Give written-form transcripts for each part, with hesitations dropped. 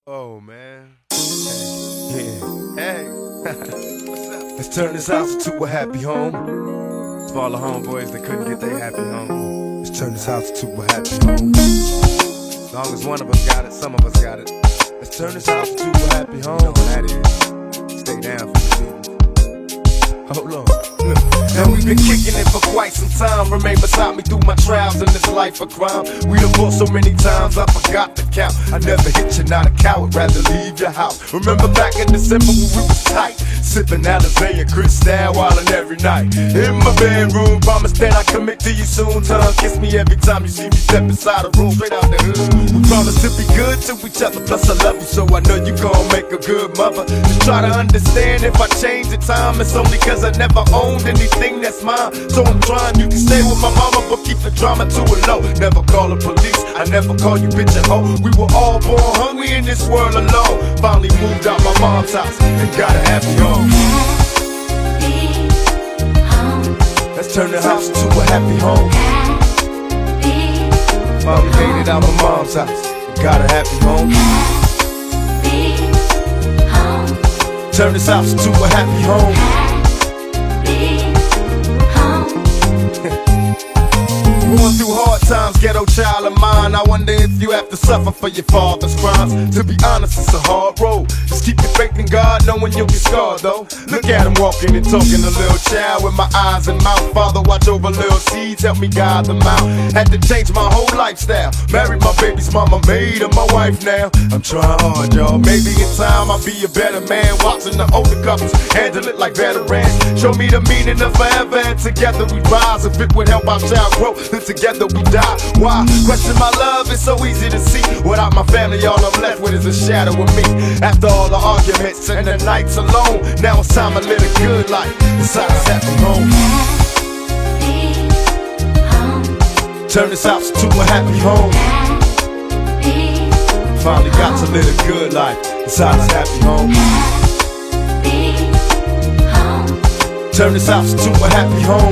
Oh man. Hey. Yeah. Hey. What's up? Let's turn this house into a happy home. It's for all the homeboys that couldn't get their happy home. Let's turn this house into a happy home. As long as one of us got it, some of us got it. Let's turn this house into a happy home. You know what that is. Stay down for the beat. Hold on. Now we've been kicking it for quite some time. Remain beside me through my trials in this life of crime. We done fought so many times I forgot to count. I never hit you, not a coward, rather leave your house. Remember back in December when we was tight, sipping Alizé and Cristal wildin' every night. In my bedroom, promise that I commit to you soon. Tongue kiss me every time you see me step inside a room, straight out the hood. We promise to be good to each other, plus I love you, so I know you gon' make a good mother. Just try to understand if I change the time, it's only cause I never owned anything that's mine. So I'm trying, you can stay with my mama, but keep the drama to a low. Never call the police, I never call you bitch and hoe. We were all born hungry in this world alone. Finally moved out my mom's house and got a happy home. Let's turn the house to a happy home. Finally made it out my mom's house and got a happy home. Turn this house to a happy home. Going through hard times, ghetto child of mine. I wonder if you have to suffer for your father's crimes. To be honest, it's a hard road. Just keep your faith in God, knowing you'll get scarred though. Look at him walking and talking, a little child with my eyes and mouth. Father, watch over little seeds, help me guide them out. Had to change my whole lifestyle. Married my baby's mama, made her my wife now. I'm trying hard, y'all. Maybe in time I'll be a better man. Watching the older couples handle it like veterans. Show me the meaning of forever, and together we rise. If it would help our child grow, then together we die. Why? Question my love, it's so easy to see. Without my family, all I'm left with is a shadow of me. After all the arguments and the nights alone, now it's time to live a good life inside this happy home. Turn this house to a happy home. Finally got to live a good life inside this happy home. Turn this house to a happy home.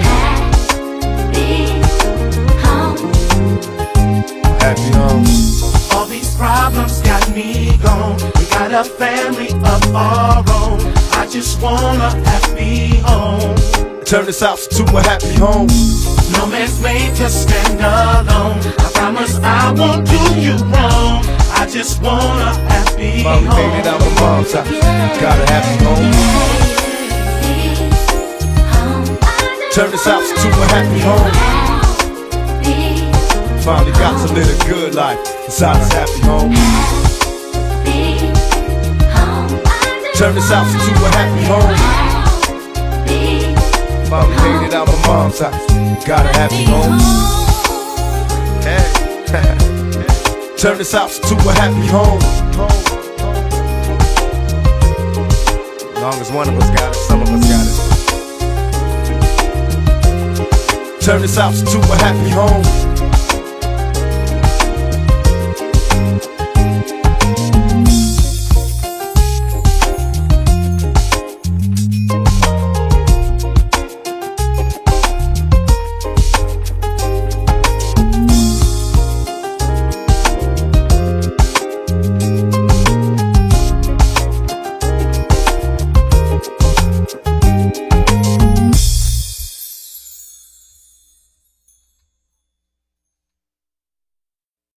Happy home. All these problems got me gone. We got a family of our own. I just want a happy home. Turn this house to a happy home. No man's made to stand alone. I promise I won't do you wrong. I just want a happy home. Finally made it out my mom's house. Got a happy home. Turn this house to a happy home. Finally got to live a good life inside this happy home. Turn this house to a happy home. Finally made it out my mom's house. Got a happy home. Hey. Turn this house to a happy home. As long as one of us got it, some of us got it. Turn this house to a happy home.